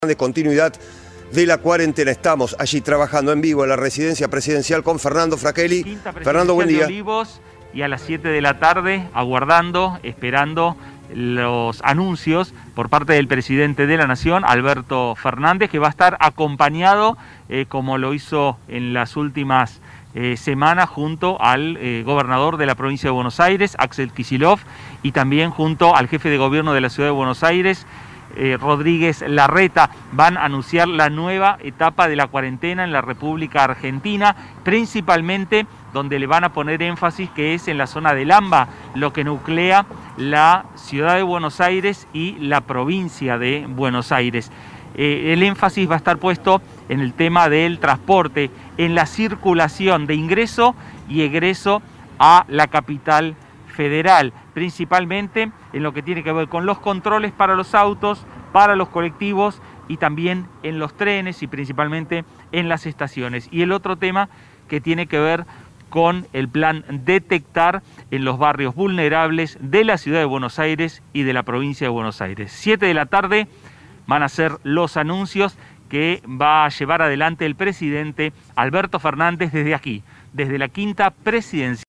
de continuidad de la cuarentena. Estamos allí trabajando en vivo en la residencia presidencial con Fernando Fracchelli. Fernando, buen día. Olivos, y a las 7 de la tarde, aguardando, esperando los anuncios por parte del presidente de la Nación, Alberto Fernández, que va a estar acompañado, como lo hizo en las últimas semanas, junto al gobernador de la provincia de Buenos Aires, Axel Kicillof, y también junto al jefe de gobierno de la ciudad de Buenos Aires, Rodríguez Larreta. Van a anunciar la nueva etapa de la cuarentena en la República Argentina, principalmente donde le van a poner énfasis, que es en la zona del AMBA, lo que nuclea la ciudad de Buenos Aires y la provincia de Buenos Aires. El énfasis va a estar puesto en el tema del transporte, en la circulación de ingreso y egreso a la capital federal, principalmente en lo que tiene que ver con los controles para los autos, para los colectivos y también en los trenes y principalmente en las estaciones. Y el otro tema que tiene que ver con el plan Detectar en los barrios vulnerables de la ciudad de Buenos Aires y de la provincia de Buenos Aires. 7 de la tarde van a ser los anuncios que va a llevar adelante el presidente Alberto Fernández desde aquí, desde la quinta presidencia.